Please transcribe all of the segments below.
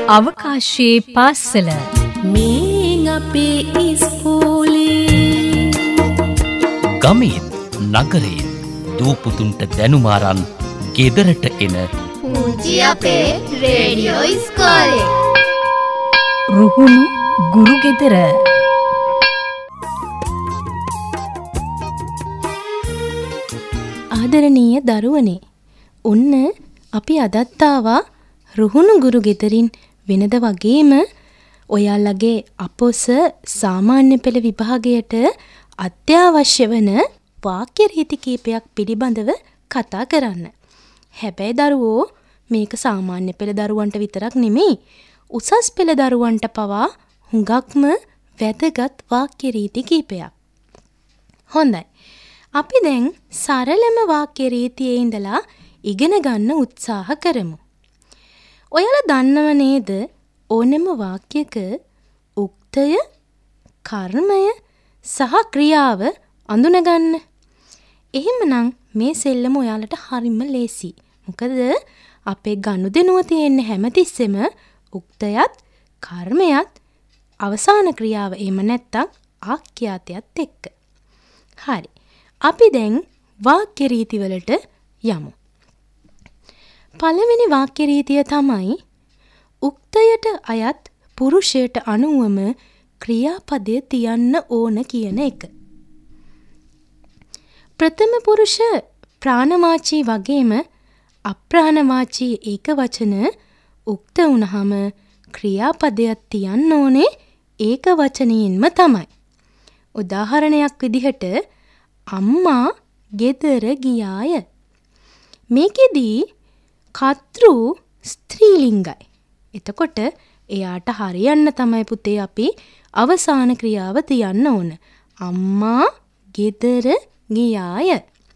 අවකාශයේ පාසල මේ අපේ ඉස්කෝලේ ගමේත් නගරේත් දූපුතුන්ට දැනුම අරන් ගෙදරට එන පුංචි අපේ රේඩියෝ ඉස්කෝලේ රුහුණු ගුරු ගෙදර. ආදරණීය දරුවනේ, ඔන්න අපි අදත් ආවා රුහුණු ගුරු ගෙදරින්. වෙනද වගේම ඔයාලගේ අපොස සාමාන්‍ය පෙළ විභාගයට අත්‍යවශ්‍ය වන වාක්‍ය රීති කීපයක් පිළිබඳව කතා කරන්න. හැබැයි දරුවෝ, මේක සාමාන්‍ය පෙළ දරුවන්ට විතරක් නෙමෙයි, උසස් පෙළ දරුවන්ට පවා හුඟක්ම වැදගත් වාක්‍ය රීති කීපයක්. හොඳයි. අපි දැන් සරලම වාක්‍ය රීතියේ ඉඳලා ඉගෙන ගන්න උත්සාහ කරමු. ඔයාලා දන්නව නේද ඕනෙම වාක්‍යක උක්තය, කර්මය සහ ක්‍රියාව අඳුනගන්න. එහෙමනම් මේ සෙල්ලම ඔයාලට හරිම ලේසි. මොකද අපේ ගනුදෙනුව තියෙන්නේ හැමතිස්සෙම උක්තයත්, කර්මයත්, අවසාන ක්‍රියාව එහෙම නැත්තම් ආඛ්‍යාතයත් එක්ක. හරි. අපි දැන් වාක්‍ය රීති වලට යමු. පළවෙනි වාක්‍ය රීතිය තමයි උක්තයට අයත් පුරුෂයට අනුවම ක්‍රියාපදය තියන්න ඕන කියන එක. ප්‍රථම පුරුෂ ප්‍රාණවාචී වගේම අප්‍රාණවාචී ඒක වචන උක්ත වුණාම ක්‍රියාපදයක් තියන්න ඕනේ ඒක වචනයෙන්ම තමයි. උදාහරණයක් විදිහට අම්මා ගෙදර ගියාය. මේකෙදී කර්තෘ ස්ත්‍රීලිංගයි. එතකොට එයාට හරියන්න තමයි පුතේ අපි අවසාන ක්‍රියාව තියන්න ඕන. අම්මා ගෙදර ගියාය.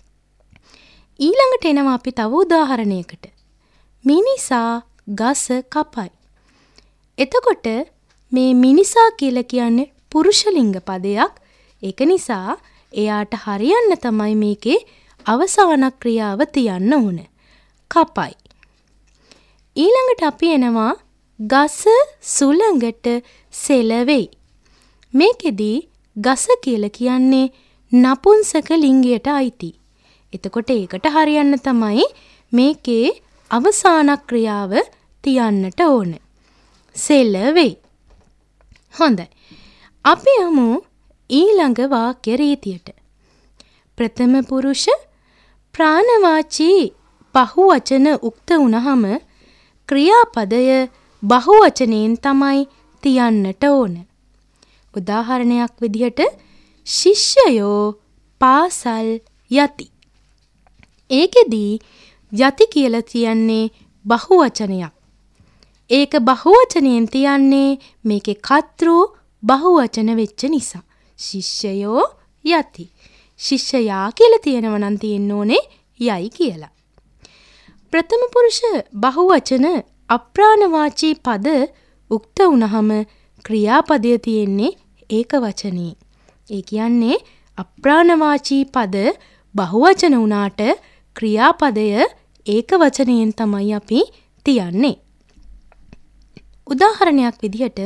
ඊළඟට එනවා අපි තව උදාහරණයකට. මිනිසා ගස කපයි. එතකොට මේ මිනිසා කියලා කියන්නේ පුරුෂලිංග පදයක්. ඒක නිසා එයාට හරියන්න තමයි මේකේ අවසාන ක්‍රියාව තියන්න ඕන. කපයි. ඊළඟට අපි එනවා ගස සුළඟට සෙලවෙයි. මේකෙදී ගස කියලා කියන්නේ නපුංසක ලිංගයට අයිති. එතකොට ඒකට හරියන්න තමයි මේකේ අවසාන ක්‍රියාව තියන්නට ඕන. සෙලවෙයි. හොඳයි. අපි යමු ඊළඟ වාක්‍ය රීතියට. ප්‍රථම පුරුෂ ප්‍රාණවාචී බහුවචන උක්ත වුණාම ක්‍රියාපදය බහුවචනයෙන් තමයි තියන්නට ඕන. උදාහරණයක් විදිහට ශිෂ්‍යයෝ පාසල් යති. ඒකෙදී යති කියලා කියන්නේ බහුවචනයක්. ඒක බහුවචනයෙන් තියන්නේ මේකේ කර්තෘ බහුවචන වෙච්ච නිසා. ශිෂ්‍යයෝ යති. ශිෂ්‍යයා කියලා තියෙනවා නම් තියෙන්න ඕනේ යයි කියලා. ප්‍රථම පුරුෂ බහුවචන අප්‍රාණවාචී පද උක්ත වුණාම ක්‍රියාපදය තියෙන්නේ ඒක වචනේ. ඒ කියන්නේ අප්‍රාණවාචී පද බහුවචන වුණාට ක්‍රියාපදය ඒක වචනයෙන් තමයි අපි තියන්නේ. උදාහරණයක් විදිහට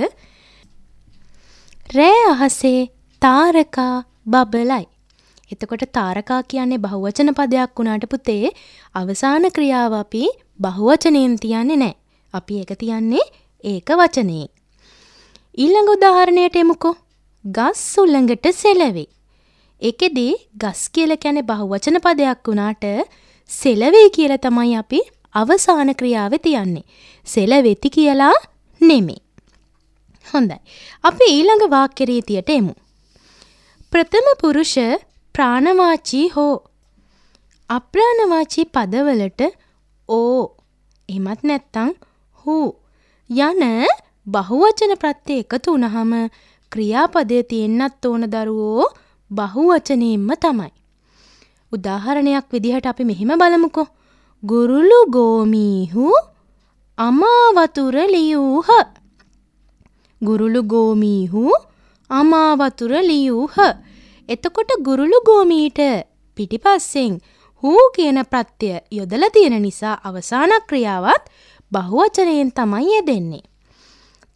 රෑ අහසේ තාරකා බබලයි. එතකොට තාරකා කියන්නේ බහුවචන පදයක් වුණාට පුතේ අවසාන ක්‍රියාව අපි බහුවචනයෙන් තියන්නේ නැහැ. අපි ඒක තියන්නේ ඒක වචනේ. ඊළඟ උදාහරණයට එමුකෝ. ගස් සුළඟට සෙලවේ. ඒකෙදී ගස් කියලා කියන්නේ බහුවචන පදයක් වුණාට සෙලවේ කියලා තමයි අපි අවසාන ක්‍රියාවේ තියන්නේ. සෙලවෙති කියලා නෙමෙයි. හොඳයි. අපි ඊළඟ වාක්‍ය රීතියට එමු. ප්‍රථම පුරුෂ ප්‍රාණවාචී හෝ අප්‍රාණවාචී පදවලට ඕ එහෙමත් නැත්නම් හූ යන බහුවචන ප්‍රත්‍ය එකතු වුණාම ක්‍රියාපදයේ තියෙන්නත් ඕන දරුවෝ බහුවචනයෙන්ම තමයි. උදාහරණයක් විදිහට අපි මෙහෙම බලමුකෝ. ගුරුළු ගෝමීහු අමා වතුර ලියූහ. ගුරුළු ගෝමීහු අමා වතුර ලියූහ. එතකොට ගුරුළු ගෝමීට පිටිපස්සෙන් හූ කියන ප්‍රත්‍ය යොදලා තියෙන නිසා අවසාන ක්‍රියාවත් බහුවචනයෙන් තමයි යෙදෙන්නේ.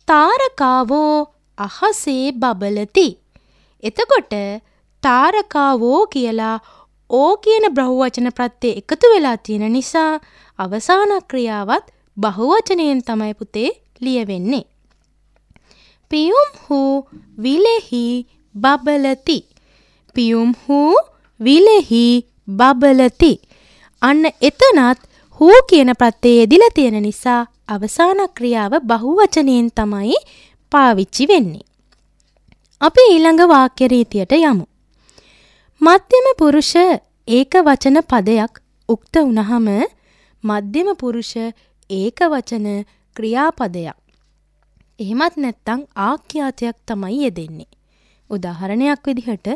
තාරකාවෝ අහසේ බබලති. එතකොට තාරකාවෝ කියලා ඕ කියන බහුවචන ප්‍රත්‍යය එකතු වෙලා තියෙන නිසා අවසාන ක්‍රියාවත් බහුවචනයෙන් තමයි පුතේ ලියවෙන්නේ. පියුම් හූ විලෙහි බබලති. පියුම් හූ විලෙහි බබලති. අන්න එතනත් හූ කියන ප්‍රත්‍යය යෙදිලා තියෙන නිසා අවසාන ක්‍රියාව බහුවචනයෙන් තමයි පාවිච්චි වෙන්නේ. අපි ඊළඟ වාක්‍ය රීතියට යමු. මධ්‍යම පුරුෂ ඒක වචන පදයක් උක්ත වුණහම මධ්‍යම පුරුෂ ඒක වචන ක්‍රියාපදයක්. එහෙමත් නැත්නම් ආඛ්‍යාතයක් තමයි යෙදෙන්නේ. උදාහරණයක් විදිහට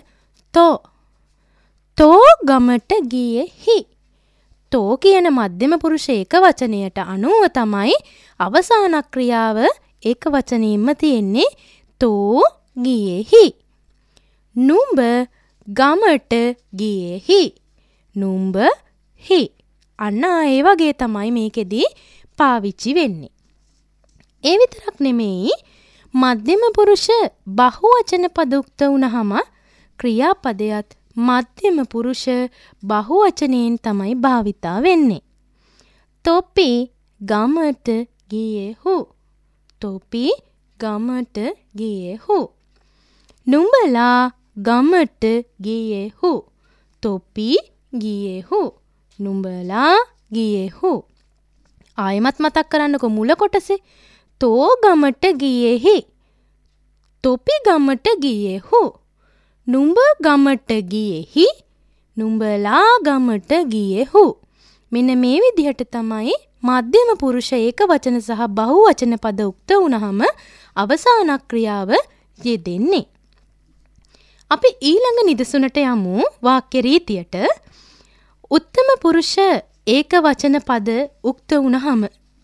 තෝ ගමට ගියේහි. තෝ කියන මධ්‍යම පුරුෂ ඒක වචනයට අනුව තමයි අවසාන ක්‍රියාව ඒක වචනයෙන්ම තියෙන්නේ. තෝ ගියේහි. නුඹ ගමට ගියේහි. නුඹ හි. අන්න ඒ වගේ තමයි මේකෙදී පාවිච්චි වෙන්නේ. ඒ විතරක් නෙමෙයි මධ්‍යම පුරුෂ බහුවචන පද උක්ත වුණාම ක්‍රියාපදයට මධ්‍යම පුරුෂ බහුවචනයෙන් තමයි භාවිතා වෙන්නේ. තොපි ගමට ගියේහු. තොපි ගමට ගියේහු. නුඹලා ගමට ගියේහු. තොපි ගියේහු. නුඹලා ගියේහු. ආයෙමත් මතක් කරන්නකො මුල කොටසේ. තෝ ගමට ගියේහි. තොපි ගමට ගියේහු. නුඹ ගමට ගියේහි. නුඹලා ගමට ගියේහු. මෙන්න මේ විදිහට තමයි මධ්‍යම පුරුෂ ඒක වචන සහ බහුවචන පද උක්ත වුණාම අවසාන ක්‍රියාව යෙදෙන්නේ. අපි ඊළඟ නිදසුනට යමු වාක්‍ය රීතියට. උත්තම පුරුෂ ඒක වචන පද උක්ත වුණාම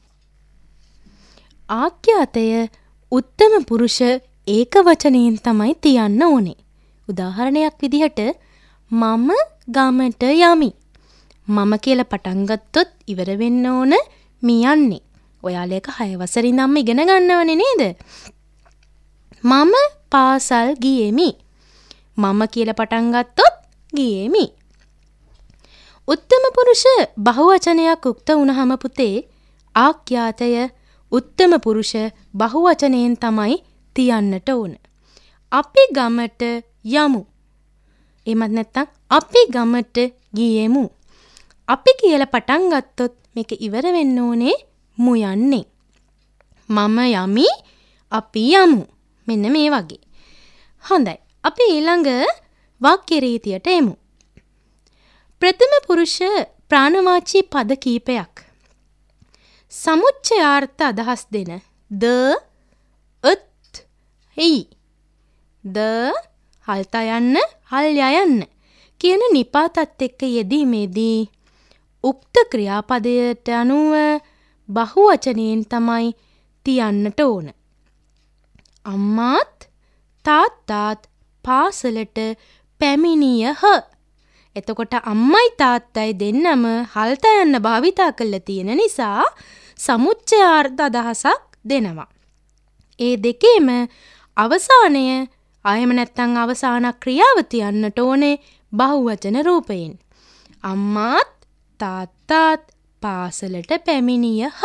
ආඛ්‍යාතය උත්තම පුරුෂ ඒක වචනයෙන් තමයි තියන්න ඕනේ. උදාහරණයක් විදිහට මම ගමට යමි. මම කියලා පටන් ගත්තොත් ඉවර වෙන්න ඕන මියන්නේ. ඔයාලා එක 6 වසරේ ඉඳන්ම ඉගෙන ගන්නවනේ නේද? මම පාසල් ගියෙමි. මම කියලා පටන් ගත්තොත් ගියෙමි. උත්තම පුරුෂ බහුවචනයක් උක්ත වුණාම පුතේ ආඛ්‍යාතය උත්තම පුරුෂ බහුවචනයෙන් තමයි තියන්නට ඕන. අපි ගමට යමු. එහෙමත් නැත්නම් අපි ගමට ගියෙමු. අපි කියලා පටන් ගත්තොත් මේක ඉවර වෙන්න ඕනේ මු යන්නේ. මම යමි, අපි යමු. මෙන්න මේ වගේ. හොඳයි. අපි ඊළඟ වාක්‍ය රීතියට එමු. ප්‍රථම පුරුෂ ප්‍රාණවාචී පද කීපයක් සමුච්චයාර්ථ අදහස් දෙන ද ත් හි ද හල්ත යන්න හල් යයන්න කියන නිපාතත් එක්ක යෙදීමේදී උක්ත ක්‍රියාපදයට අනුව බහුවචනයෙන් තමයි තියන්නට ඕන. අම්මාත් තාත්තාත් පාසලට පැමිණියහ. එතකොට අම්මයි තාත්තයි දෙන්නම හල්ත යන්න භාවිතා කරලා තියෙන නිසා සමුච්චයාර්ථ අදහසක් දෙනවා. ඒ දෙකේම අවසානය ආයෙම නැත්තම් අවසාන ක්‍රියාව තියන්නට ඕනේ බහුවචන රූපයෙන්. අම්මාත් තාත්තාත් පාසලට පැමිණියහ.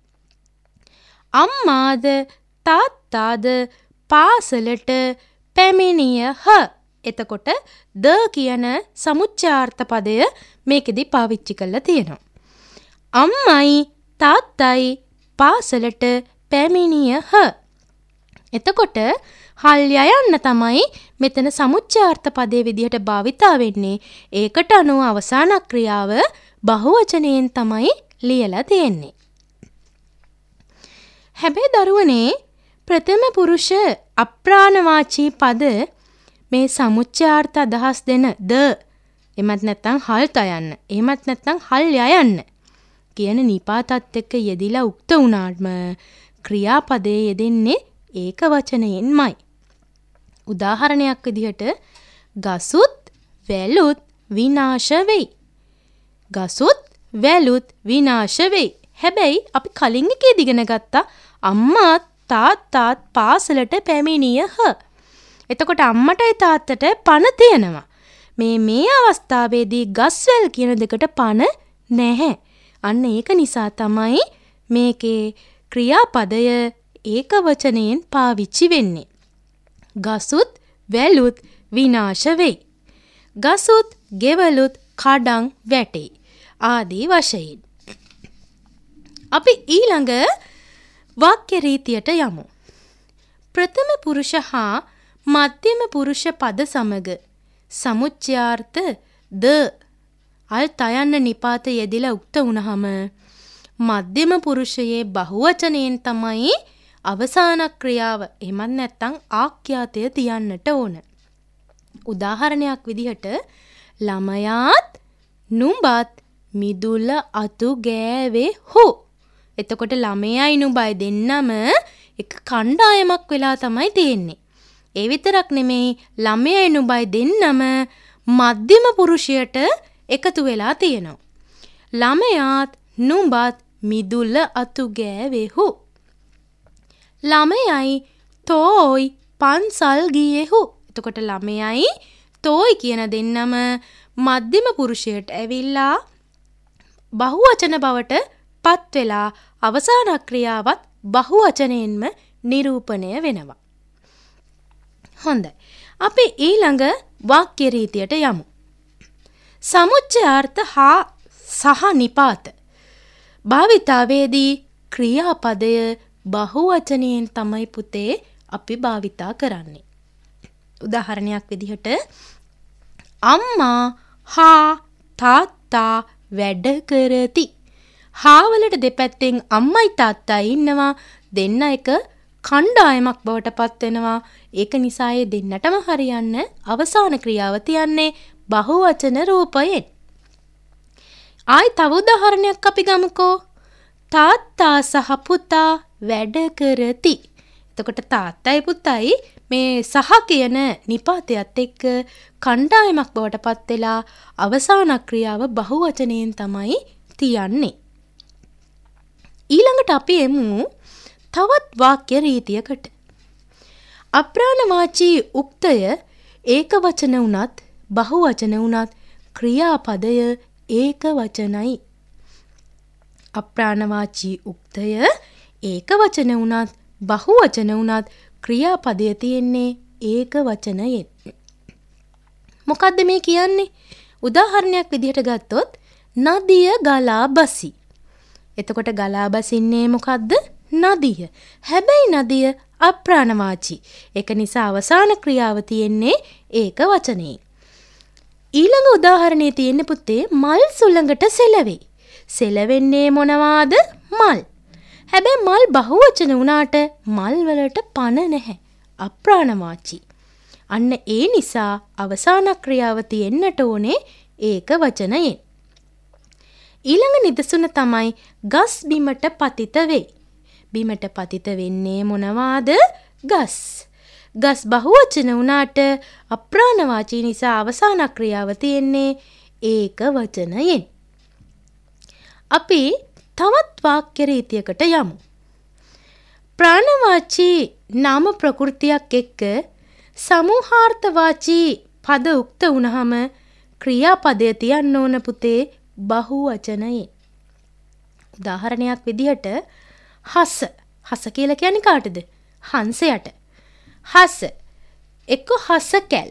අම්මාද තාත්තාද පාසලට පැමිණියහ. එතකොට ද කියන සමුච්චයාර්ථ පදය මේකෙදි පාවිච්චි කරලා තියෙනවා. අම්මයි තාත්තයි පාසලට පැමිණියහ. එතකොට හල් යයන්න තමයි මෙතන සමුච්චයාර්ථ පදයේ විදිහට භාවිතා වෙන්නේ. ඒකට අනුව අවසාන ක්‍රියාව බහුවචනයෙන් තමයි ලියලා තියෙන්නේ. හැබැයි දරුවනේ ප්‍රථම පුරුෂ අප්‍රාණවාචී පද මේ සමුච්චයාර්ථ අදහස් දෙන ද එමත් නැත්නම් හල්ත යන්න එමත් නැත්නම් හල් යයන්න කියන නිපාතත් එක්ක යෙදිලා උක්ත වුණාම ක්‍රියාපදයේ යෙදෙන්නේ ඒක වචනයෙන්මයි. උදාහරණයක් විදිහට ගසුත් වැලුත් විනාශ වෙයි. ගසුත් වැලුත් විනාශ වෙයි. හැබැයි අපි කලින් එකේදී ඉගෙන ගත්තා අම්මාත් තාත්තාත් පාසලට පැමිණියහ. එතකොට අම්මටයි තාත්තට පණ තියෙනවා. මේ අවස්ථාවේදී ගස්වැල් කියන දෙකට පණ නැහැ. අන්න ඒක නිසා තමයි මේකේ ක්‍රියාපදය ඒක වචනයෙන් පාවිච්චි වෙන්නේ. ගසුත් වැලුත් විනාශ වෙයි. ගසුත් ගෙවලුත් කඩන් වැටෙයි. ආදී වශයෙන්. අපි ඊළඟ වාක්‍ය රීතියට යමු. ප්‍රථම පුරුෂ හා මධ්‍යම පුරුෂ පද සමග සමුච්චයාර්ථ ද අල් තයන්න නිපාත යෙදිලා උක්ත වුණහම මධ්‍යම පුරුෂයේ බහුවචනයෙන් තමයි අවසාන ක්‍රියාව එහෙමත් නැත්නම් ආඛ්‍යාතය තියන්නට ඕන. උදාහරණයක් විදිහට ළමයාත් නුඹත් මිදුල අතු ගෑවේ හු. එතකොට ළමයයි නුඹයි දෙන්නම එක කණ්ඩායමක් වෙලා තමයි තියෙන්නේ. ඒ විතරක් නෙමෙයි ළමයයි නුඹයි දෙන්නම මධ්‍යම පුරුෂයට එකතු වෙලා තියෙනවා. ළමයාත් නුඹත් මිදුල අතු ගෑවේ හු. ළමයයි තෝයි පන්සල් ගියෙහු. එතකොට ළමයයි තෝයි කියන දෙන්නම මධ්‍යම පුරුෂයට ඇවිල්ලා බහුවචන බවට පත් වෙලා අවසාන ක්‍රියාවත් බහුවචනයෙන්ම නිරූපණය වෙනවා. හොඳයි. අපි ඊළඟ වාක්‍ය රීතියට යමු. සමුච්චයාර්ථ හා සහ නිපාත භාවිතාවේදී ක්‍රියාපදය බහුවචනයෙන් තමයි පුතේ අපි භාවිතා කරන්නේ. උදාහරණයක් විදිහට අම්මා හා තාත්තා වැඩ කරති. හාවලට දෙපැත්තෙන් අම්මයි තාත්තයි ඉන්නවා. දෙන්න එක කණ්ඩායමක් බවට පත් වෙනවා. ඒක නිසා ඒ දෙන්නටම හරියන්න අවසාන ක්‍රියාව තියන්නේ බහුවචන රූපයෙන්. ආයි තව උදාහරණයක් අපි ගමුකෝ. තාත්තා සහ පුතා වැඩ කරති. එතකොට තාත්තයි පුතයි මේ සහ කියන නිපාතයත් එක්ක කණ්ඩායමක් බවට පත් වෙලා අවසාන ක්‍රියාව බහුවචනයෙන් තමයි තියන්නේ. ඊළඟට අපි එමු තවත් වාක්‍ය රීතියකට. අප්‍රාණවාචී උක්තය ඒක වචන වුණත් බහුවචන වුණත් ක්‍රියාපදය ඒක වචනයි. අප්‍රාණවාචී උක්තය ඒක වචන වුණත් බහුවචන වුණත් ක්‍රියාපදය තියෙන්නේ ඒක වචනයෙන්. මොකද්ද මේ කියන්නේ? උදාහරණයක් විදිහට ගත්තොත් නදිය ගලා බසි. එතකොට ගලා බසින්නේ මොකද්ද? නදිය. හැබැයි නදිය අප්‍රාණවාචී. ඒක නිසා අවසාන ක්‍රියාව තියෙන්නේ ඒක වචනේ. ඊළඟ උදාහරණේ තියෙන්නේ පුතේ මල් සුළඟට සෙලවේ. සෙලවෙන්නේ මොනවාද? මල්. හැබැයි මල් බහුවචන වුණාට මල් වලට පණ නැහැ. අප්‍රාණවාචී. අන්න ඒ නිසා අවසාන ක්‍රියාව තියෙන්නට ඕනේ ඒක වචනයෙන්. ඊළඟ නිදසුන තමයි ගස් බිමට පතිත වෙයි. බිමට පතිත වෙන්නේ මොනවාද? ගස්. ගස් බහුවචන වුණාට අප්‍රාණවාචී නිසා අවසාන ක්‍රියාව තියෙන්නේ ඒක වචනයෙන්. අපි තවත් වාක්‍ය රීතියකට යමු. ප්‍රාණවාචී නාම ප්‍රකෘතියක් එක්ක සමූහාර්ථවාචී පද උක්ත වුණාම ක්‍රියාපදය තියන්න ඕන පුතේ බහුවචනයෙන්. උදාහරණයක් විදිහට හස. හස කියලා කියන්නේ කාටද? හංසයට. හස එක්ක හස කැල්.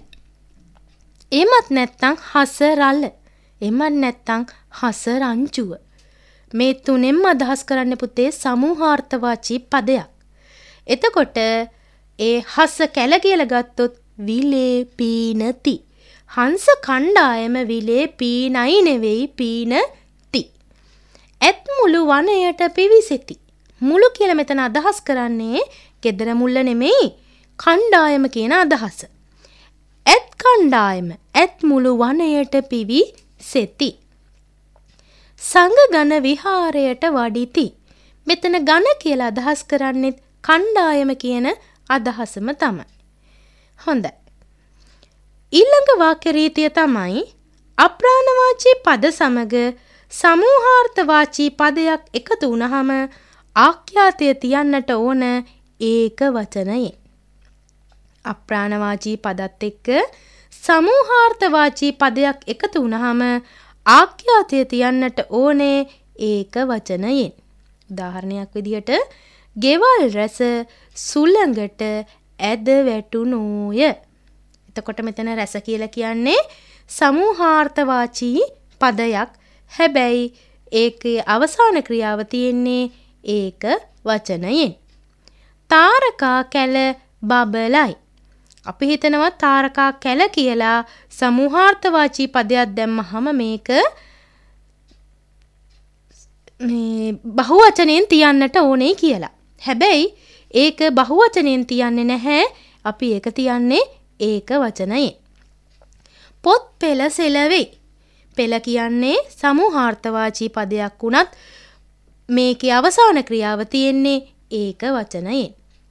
එමත් නැත්තම් හස රළ. එමත් නැත්තම් හස රංචුව. මේ තුනෙන්ම අදහස් කරන්න පුතේ සමූහාර්ථවාචී පදයක්. එතකොට ඒ හස කැල කියලා ගත්තොත් විලේ පීනති. හංස කණ්ඩායම විලේ පීනයි නෙවෙයි පීනති. ඇත් මුළු වනයට පිවිසෙති. මුළු කියලා මෙතන අදහස් කරන්නේ ගෙදර මුල්ල නෙමෙයි කණ්ඩායම කියන අදහස. ඇත් කණ්ඩායම ඇත් මුළු වනයට පිවිසෙති. සංඝ ගණ විහාරයට වඩිති. මෙතන ගණ කියලා අදහස් කරන්නේත් කණ්ඩායම කියන අදහසම තමයි. හොඳයි. ඊළඟ වාක්‍ය රීතිය තමයි අප්‍රාණවාචී පද සමග සමූහාර්ථවාචී පදයක් එකතු වුණාම ආඛ්‍යාතය තියන්නට ඕන ඒක වචනයෙන්. අප්‍රාණවාචී පදත් එක්ක සමූහාර්ථවාචී පදයක් එකතු වුණාම ආඛ්‍යාතය තියන්නට ඕනේ ඒක වචනයෙන්. උදාහරණයක් විදිහට ගෙවල් රැස සුළඟට ඇද වැටුණෝය. එතකොට මෙතන රැස කියලා කියන්නේ සමූහාර්ථවාචී පදයක්. හැබැයි ඒකේ අවසාන ක්‍රියාව තියෙන්නේ ඒක වචනයෙන්. තාරකා කැල බබලයි. අපි හිතනවා තාරකා කැල කියලා සමූහාර්ථවාචී පදයක් දැම්මහම මේක මේ බහුවචනයෙන් තියන්නට ඕනේ කියලා. හැබැයි ඒක බහුවචනයෙන් තියන්නේ නැහැ. අපි ඒක තියන්නේ ඒක වචනයෙන්. පොත් පෙළ සෙලවෙයි. පෙළ කියන්නේ සමූහාර්ථවාචී පදයක් වුණත් මේකේ අවසාන ක්‍රියාව තියෙන්නේ ඒක වචනයෙන්.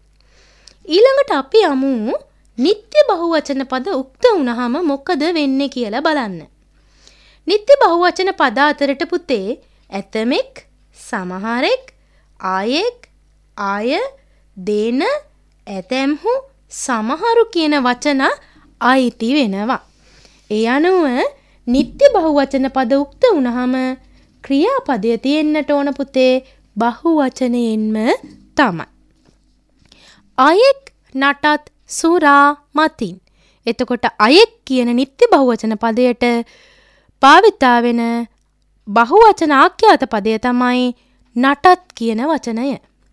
ඊළඟට අපි යමු නිත්‍ය බහුවචන පද උක්ත වුණාම මොකද වෙන්නේ කියලා බලන්න. නිත්‍ය බහුවචන පද අතරට පුතේ ඇතමෙක්, සමහරෙක්, ආයෙක්, ආය, දේන, ඇතැම්හු, සමහරු කියන වචන අයිති වෙනවා. ඒ අනුව නිත්‍ය බහුවචන පද උක්ත වුණාම ක්‍රියාපදය තියෙන්නට ඕන පුතේ බහුවචනයෙන්ම තමයි. අයෙක් නටත් සුරා මතින්. එතකොට අයෙක් කියන නිත්‍ය බහුවචන පදයට භාවිතා වෙන බහුවචන ආඛ්‍යාත පදය තමයි නටත් කියන වචනය.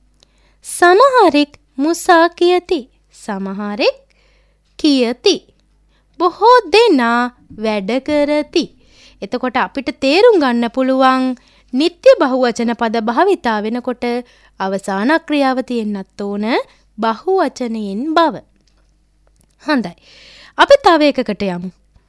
සමහරෙක් මුසා කියති. සමහරෙක් කියති. බොහෝ දෙනා වැඩ කරති. එතකොට අපිට තේරුම් ගන්න පුළුවන් නිත්‍ය බහුවචන පද භාවිතා වෙනකොට අවසාන ක්‍රියාව තියෙන්නත් ඕන බහුවචනයෙන් බව. හොඳයි. අපි තව එකකට යමු.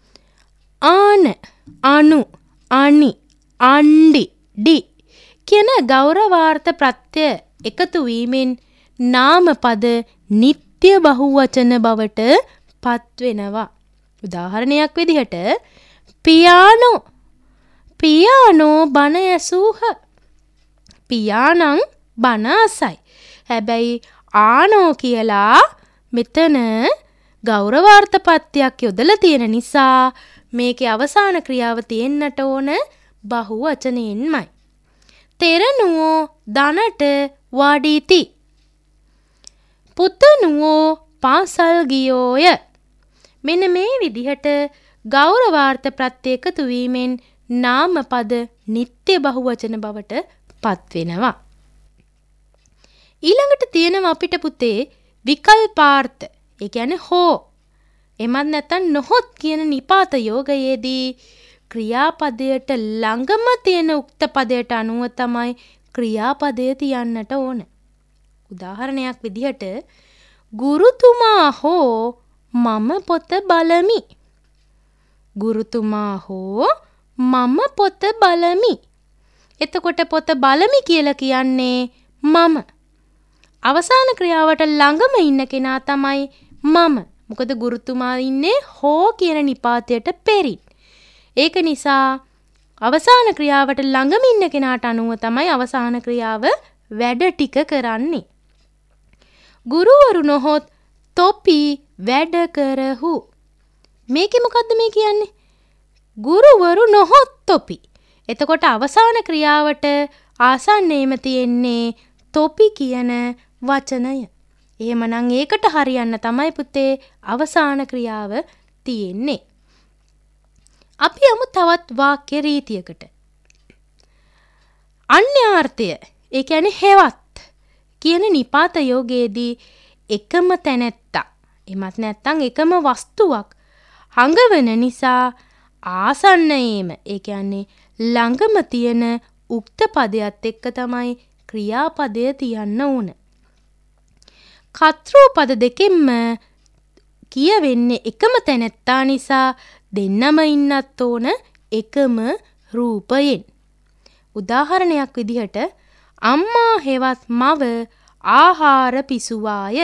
ආන, අනු, අනි, අණ්ඩි, ඩි කියන ගෞරවාර්ථ ප්‍රත්‍ය එකතු වීමෙන් නාම පද නිත්‍ය බහුවචන බවට පත් වෙනවා. උදාහරණයක් විදිහට පියානෝ. පියානෝ බණ ඇසූහ. පියාණන් බණ අසයි. හැබැයි ආනෝ කියලා මෙතන ගෞරවාර්ථ ප්‍රත්‍යක් යොදලා තියෙන නිසා මේකේ අවසාන ක්‍රියාව තියෙන්නට ඕන බහුවචනයෙන්මයි. තෙරණුවෝ දනට වඩිති. පුතණුවෝ පාසල් ගියෝය. මෙන්න මේ විදිහට ගෞරවාර්ථ ප්‍රත්‍ය එකතු වීමෙන් නාම පද නිත්‍ය බහුවචන බවට පත් වෙනවා. ඊළඟට තියෙනවා අපිට පුතේ විකල්පාර්ථ. ඒ කියන්නේ හෝ එමත් නැත්නම් නොහොත් කියන නිපාත යෝගයේදී ක්‍රියාපදයට ළඟම තියෙන උක්ත පදයට අනුව තමයි ක්‍රියාපදය තියන්නට ඕන. උදාහරණයක් විදිහට ගුරුතුමා හෝ මම පොත බලමි. ගුරුතුමා හෝ මම පොත බලමි. එතකොට පොත බලමි කියලා කියන්නේ මම. අවසාන ක්‍රියාවට ළඟම ඉන්න කෙනා තමයි මම. මොකද ගුරුතුමා ඉන්නේ හෝ කියන නිපාතයට පෙරින්. ඒක නිසා අවසාන ක්‍රියාවට ළඟම ඉන්න කෙනාට අනුව තමයි අවසාන ක්‍රියාව වැඩ ටික කරන්නේ. ගුරුවරු නොහොත් තොපි වැඩ කරහු. මේකේ මොකද්ද මේ කියන්නේ? ගුරුවරු නොහොත් තොපි. එතකොට අවසාන ක්‍රියාවට ආසන්නයේම තියෙන්නේ තොපි කියන වචනය. එහෙමනම් ඒකට හරියන්න තමයි පුතේ අවසාන ක්‍රියාව තියෙන්නේ. අපි යමු තවත් වාක්‍ය රීතියකට. අන්‍යාර්ථය, ඒ කියන්නේ හෙවත් කියන නිපාත යෝගයේදී එකම තැනැත්තා එමත් නැත්නම් එකම වස්තුවක් හඟවන නිසා ආසන්නයේම, ඒ කියන්නේ ළඟම තියෙන උක්ත පදයට එක්ක තමයි ක්‍රියාපදය තියන්න ඕන. කර්තෘ පද දෙකෙන්ම කියවෙන්නේ එකම තැනැත්තා නිසා දෙන්නම ඉන්නත් ඕන එකම රූපයෙන්. උදාහරණයක් විදිහට අම්මා හෙවත් මව ආහාර පිසුවාය.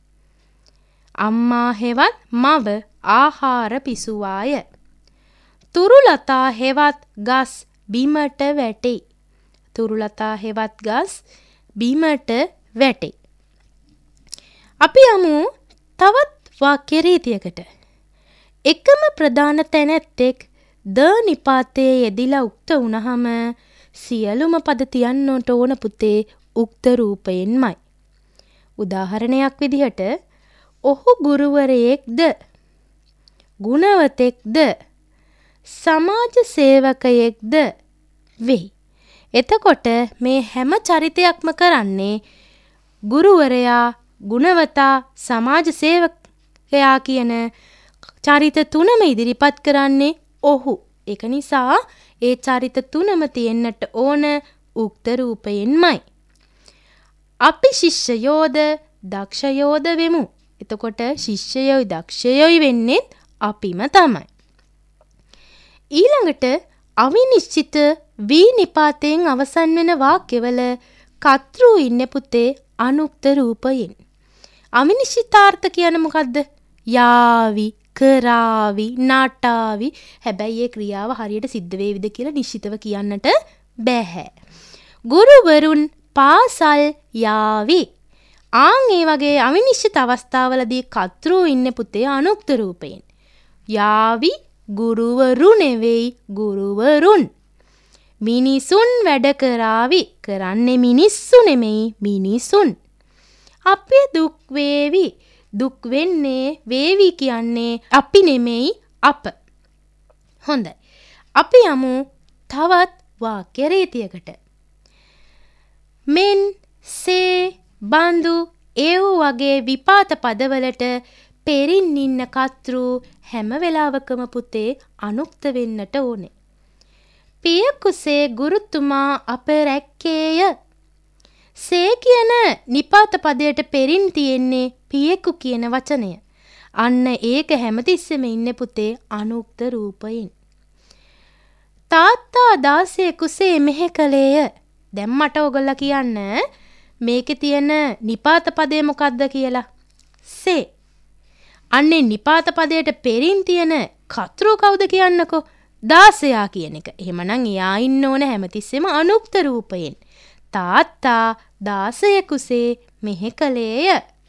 අම්මා හෙවත් මව ආහාර පිසුවාය. තුරුලතා හෙවත් ගස් බිමට වැටේ. තුරුලතා හෙවත් ගස් බිමට වැටේ. අපි යමු තවත් වාක්‍ය රීතියකට. එකම ප්‍රධාන තැනැත්තෙක් ද නිපාතයේ යෙදිලා උක්ත වුණහම සියලුම පද තියන්නට ඕන පුතේ උක්ත රූපයෙන්මයි. උදාහරණයක් විදිහට ඔහු ගුරුවරයෙක්ද, ගුණවතෙක්ද, සමාජ සේවකයෙක්ද වෙයි. එතකොට මේ හැම චරිතයක්ම කරන්නේ ගුරුවරයා, ගුණවතා, සමාජ සේවකයා කියන චරිත තුනම ඉදිරිපත් කරන්නේ ඔහු. ඒක නිසා ඒ චරිත තුනම තියෙන්නට ඕන උක්ත රූපයෙන්මයි. අපි ශිෂ්‍යයෝද දක්ෂයෝද වෙමු. එතකොට ශිෂ්‍යයෝයි දක්ෂයෝයි වෙන්නේ අපිම තමයි. ඊළඟට අවිනිශ්චිත වී නිපාතයෙන් අවසන් වෙන වාක්‍යවල කර්තෘ ඉන්නේ පුතේ අනුක්ත රූපයෙන්. අවිනිශ්චිතාර්ථ කියන්නේ මොකද්ද? යාවි, කරාවි, නාටාවි. හැබැයි ඒ ක්‍රියාව හරියට සිද්ධ වේවිද කියලා නිශ්චිතව කියන්නට බැහැ. ගුරුවරුන් පාසල් යාවි. ආන් ඒ වගේ අවිනිශ්චිත අවස්ථාවලදී කර්තෘ ඉන්නේ පුතේ අනුක්ත රූපයෙන්. යාවි ගුරුවරු නෙවෙයි ගුරුවරුන්. මිනිසුන් වැඩ කරાવી. කරන්නේ මිනිස්සු නෙමෙයි මිනිසුන්. අපි දුක් වේවි. දුක් වෙන්නේ වේවි කියන්නේ අපි නෙමෙයි අප. හොඳයි. අපි යමු තවත් වාක්‍ය රීතියකට. මෙන් සේ බඳු ඒව වගේ විපාත පදවලට පෙරින් ඉන්න කර්තෘ හැම වෙලාවකම පුතේ අනුක්ත වෙන්නට ඕනේ. පියකුසේ ගුරුතුමා අප රැක්කේය. සේ කියන නිපාත පදයට පෙරින් තියෙන්නේ පියකු කියන වචනය. අන්න ඒක හැමතිස්සෙම ඉන්නේ පුතේ අනුක්ත රූපයෙන්. තාත්තා දාසේ කුසේ මෙහෙ කළේය. දැන් මට ඔයගොල්ලෝ කියන්න මේකේ තියෙන නිපාත පදය මොකක්ද කියලා. සේ. අන්නේ නිපාත පදයට පෙරින් තියෙන කර්තෘ කවුද කියන්නකෝ? දාසයා කියන එක. එහෙමනම් එයා ඉන්න ඕන හැමතිස්සෙම අනුක්ත රූපයෙන්. තාත්තා දාසය කුසේ මෙහෙ කළේය.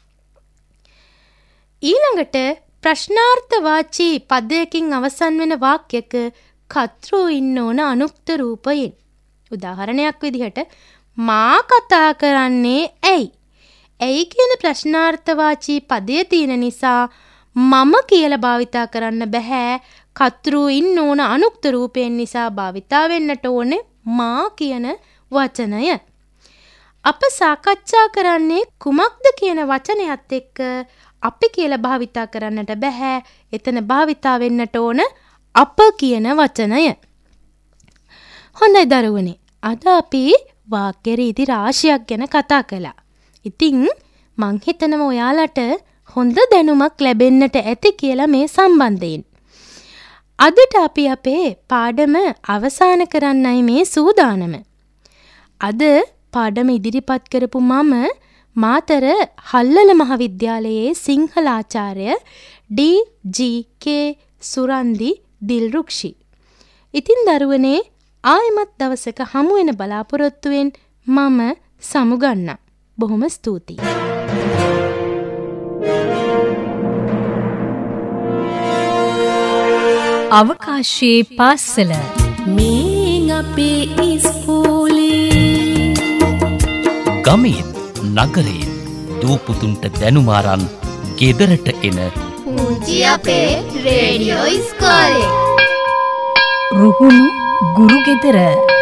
ඊළඟට ප්‍රශ්නාර්ථවාචී පදයකින් අවසන් වෙන වාක්‍යයක කර්තෘ ඉන්න ඕන අනුක්ත රූපයෙන්. උදාහරණයක් විදිහට මා කතා කරන්නේ ඇයි? ඇයි කියන ප්‍රශ්නාර්ථවාචී පදය තියෙන නිසා මම කියලා භාවිතා කරන්න බෑ. කර්තෘ ඉන්න ඕන අනුක්ත රූපයෙන් නිසා භාවිතා වෙන්නට ඕනේ මා කියන වචනය. අප සාකච්ඡා කරන්නේ කුමක්ද කියන වචනයත් එක්ක අපි කියලා භාවිතා කරන්නට බෑ. එතන භාවිතා වෙන්නට ඕන අප කියන වචනය. හොඳයි දරුවනේ. අද අපි වාක්‍ය රීති රාශියක් ගැන කතා කළා. ඉතින් මං හිතනවා ඔයාලට හොඳ දැනුමක් ලැබෙන්නට ඇති කියලා මේ සම්බන්ධයෙන්. අදට අපි අපේ පාඩම අවසන් කරන්නයි මේ සූදානම. අද පාඩම ඉදිරිපත් කරපු මම මාතර හල්ලල මහාවිද්‍යාලයේ සිංහල ආචාර්ය ඩී.ජී.කේ. සුරන්දි දිල්රුක්ෂි. ඉතින් දරුවනේ ආයෙමත් දවසක හමු වෙන බලාපොරොත්තුවෙන් මම සමුගන්නම්. බොහොම ස්තුතියි. අවකාශයේ පාසල මේ අපේ ඉස්කෝලේ ගමෙන් නගරයෙන් දූපුතුන්ට දැනුම අරන් ගෙදරට එන පුංචි අපේ රේඩියෝ ඉස්කෝලේ. රුහුණු ගුරු ගෙදර